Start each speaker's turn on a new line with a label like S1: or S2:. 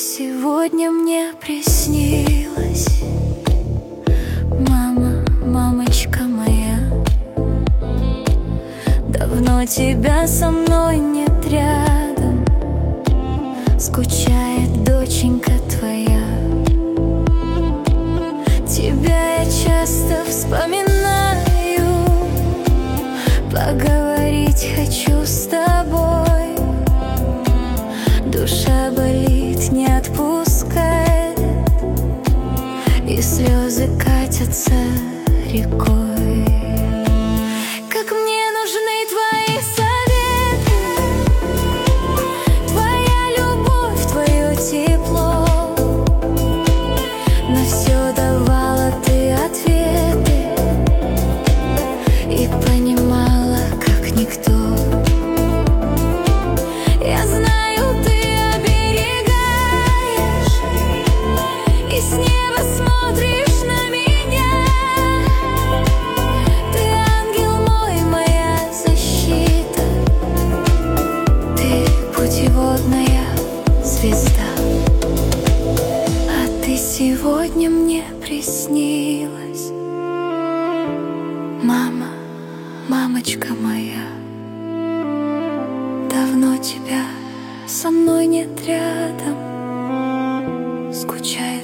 S1: сегодня мне приснилась. Мама, мамочка моя, давно тебя со мной нет рядом. Скучает доченька твоя. Тебя я часто вспоминаю, поговорить хочу с тобой. Душа болит, не отпускает, и слезы катятся рекой. Как мне нужны твои советы, твоя любовь, твое тепло. На все давала ты ответы и понимала, как никто. Я знаю, ты оберегаешь и с неба смотришь на меня. Ты ангел мой, моя защита, ты путеводная звезда. А ты сегодня мне приснилась. Мама, мамочка моя, давно тебя со мной нет рядом. Скучаю